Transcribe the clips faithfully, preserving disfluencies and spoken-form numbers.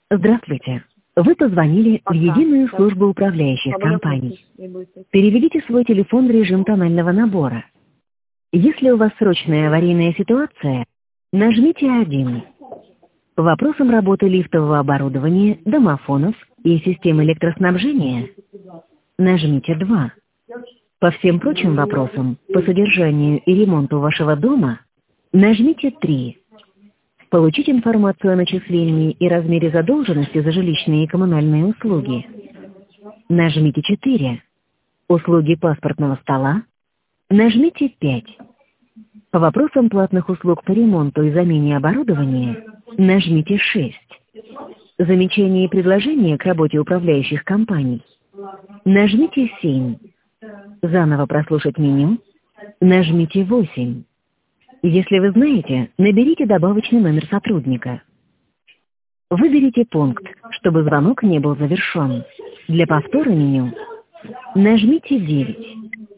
Здравствуйте. Вы позвонили в единую службу управляющих компаний. Переведите свой телефон в режим тонального набора. Если у вас срочная аварийная ситуация, нажмите один. По вопросам работы лифтового оборудования, домофонов и систем электроснабжения нажмите два. По всем прочим вопросам по содержанию и ремонту вашего дома нажмите три. Получить информацию о начислении и размере задолженности за жилищные и коммунальные услуги нажмите четыре. Услуги паспортного стола нажмите пять. По вопросам платных услуг по ремонту и замене оборудования нажмите шесть. Замечания и предложения к работе управляющих компаний нажмите семь. Заново прослушать меню нажмите восемь. Если вы знаете, наберите добавочный номер сотрудника. Выберите пункт, чтобы звонок не был завершен. Для повтора меню нажмите девять.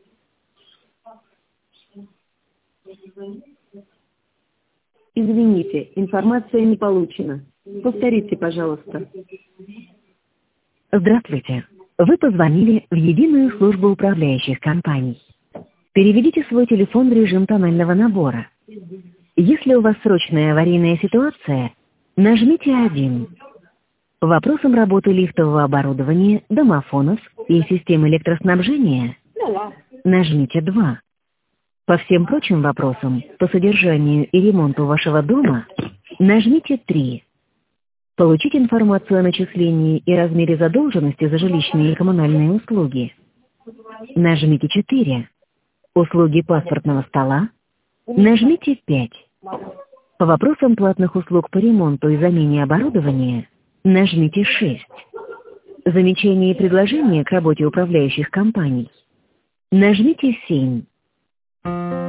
Извините, информация не получена. Повторите, пожалуйста. Здравствуйте. Вы позвонили в единую службу управляющих компаний. Переведите свой телефон в режим тонального набора. Если у вас срочная аварийная ситуация, нажмите один. По вопросам работы лифтового оборудования, домофонов и систем электроснабжения нажмите два. По всем прочим вопросам по содержанию и ремонту вашего дома нажмите три. Получить информацию о начислении и размере задолженности за жилищные и коммунальные услуги нажмите четыре. Услуги паспортного стола нажмите пять. По вопросам платных услуг по ремонту и замене оборудования нажмите шесть. Замечания и предложения к работе управляющих компаний нажмите семь.